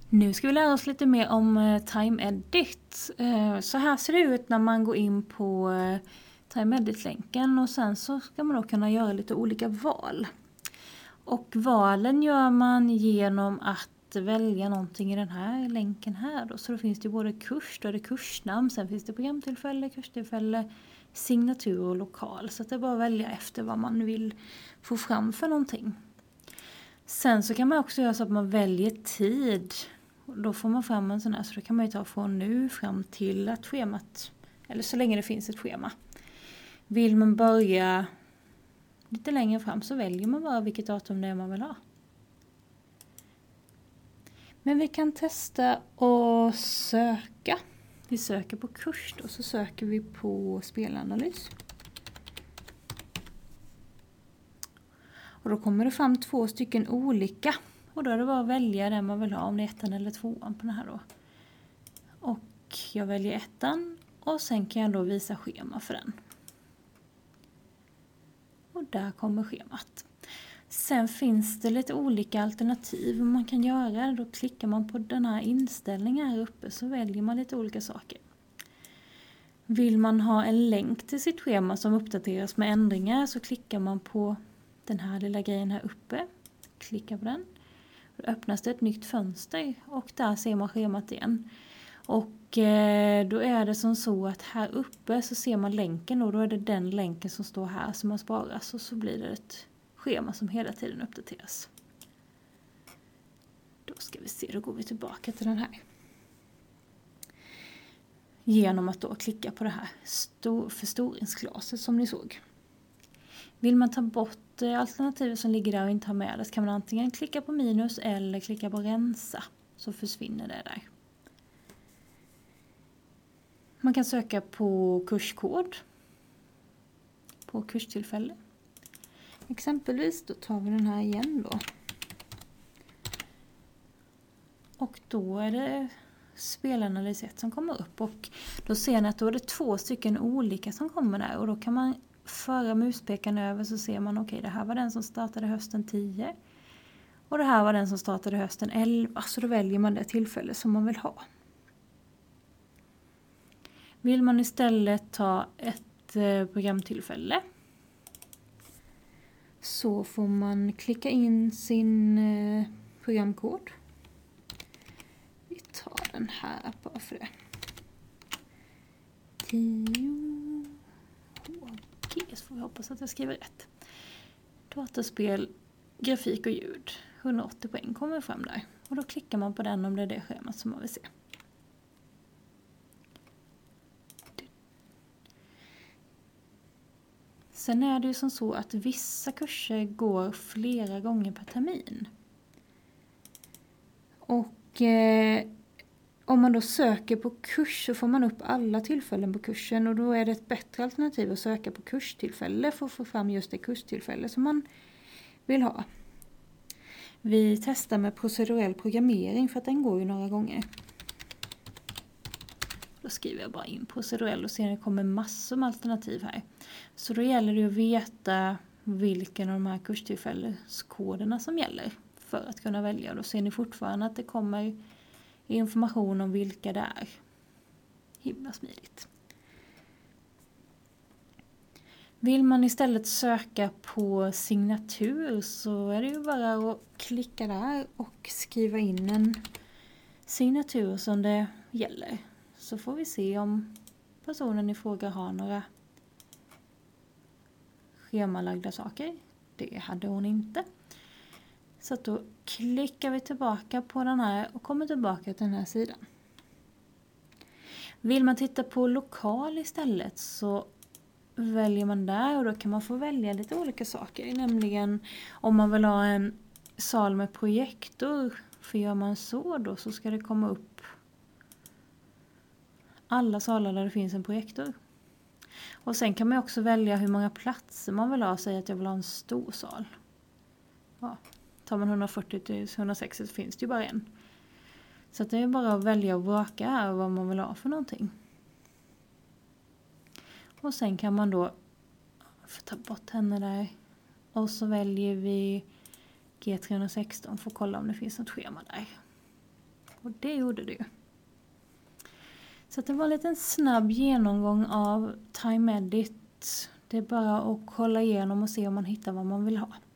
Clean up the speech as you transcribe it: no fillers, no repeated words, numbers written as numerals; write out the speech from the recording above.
Nu ska vi lära oss lite mer om Time Edit. Så här ser det ut när man går in på Time Edit-länken och sen så ska man då kunna göra lite olika val. Och valen gör man genom att välja någonting i den här länken här då. Så då finns det både kurs, då är det kursnamn, sen finns det programtillfälle, kurstillfälle, signatur och lokal. Så att det är bara att välja efter vad man vill få fram för någonting. Sen så kan man också göra så att man väljer tid. Då får man fram en sån här, så då kan man ju ta från nu fram till att schemat, eller så länge det finns ett schema. Vill man börja lite längre fram så väljer man bara vilket datum det är man vill ha. Men vi kan testa och söka. Vi söker på kurs då, så söker vi på spelanalys. Och då kommer det fram 2 stycken olika. Och då är det bara att välja den man vill ha, om det är 1 eller 2 på den här då. Och jag väljer 1 och sen kan jag då visa schema för den. Och där kommer schemat. Sen finns det lite olika alternativ man kan göra. Då klickar man på den här inställningen här uppe så väljer man lite olika saker. Vill man ha en länk till sitt schema som uppdateras med ändringar så klickar man på den här lilla grejen här uppe. Klicka på den. Då öppnas det ett nytt fönster och där ser man schemat igen. Och då är det som så att här uppe så ser man länken och då är det den länken som står här som har sparats och så blir det ett schema som hela tiden uppdateras. Då ska vi se, då går vi tillbaka till den här. Genom att då klicka på det här förstoringsglaset som ni såg. Vill man ta bort alternativet som ligger där och inte ha med det så kan man antingen klicka på minus eller klicka på rensa så försvinner det där. Man kan söka på kurskod på kurstillfälle. Exempelvis då tar vi den här igen då. Och då är det spelanalys 1 som kommer upp och då ser ni att då är det 2 stycken olika som kommer där och då kan man föra muspekaren över så ser man okej, det här var den som startade hösten 10 och det här var den som startade hösten 11, så då väljer man det tillfälle som man vill ha. Vill man istället ta ett programtillfälle så får man klicka in sin programkod. Vi tar den här bara för det. 10 HG, så får vi hoppas att jag skriver rätt. Dataspel, grafik och ljud. 180 poäng kommer fram där. Och då klickar man på den om det är det schemat som man vill se. Sen är det ju som så att vissa kurser går flera gånger per termin. Och om man då söker på kurs så får man upp alla tillfällen på kursen och då är det ett bättre alternativ att söka på kurstillfälle för att få fram just det kurstillfälle som man vill ha. Vi testar med procedurell programmering för att den går ju några gånger. Då skriver jag bara in procedurell och ser att det kommer massor med alternativ här. Så då gäller det att veta vilken av de här kurstillfälleskoderna som gäller för att kunna välja. Då ser ni fortfarande att det kommer information om vilka det är. Himla smidigt. Vill man istället söka på signatur så är det ju bara att klicka där och skriva in en signatur som det gäller. Så får vi se om personen i fråga har några schemalagda saker. Det hade hon inte. Så att då klickar vi tillbaka på den här och kommer tillbaka till den här sidan. Vill man titta på lokal istället så väljer man där och då kan man få välja lite olika saker. Nämligen om man vill ha en sal med projektor, för gör man så då så ska det komma upp alla salar där det finns en projektor. Och sen kan man också välja hur många platser man vill ha. Säg att jag vill ha en stor sal. Ja, tar man 140 till 160 så finns det ju bara en. Så det är bara att välja och vraka här vad man vill ha för någonting. Och sen kan man då ta bort henne där. Och så väljer vi G316 för att kolla om det finns något schema där. Och det gjorde det ju. Så det var en liten snabb genomgång av Time Edit. Det är bara att kolla igenom och se om man hittar vad man vill ha.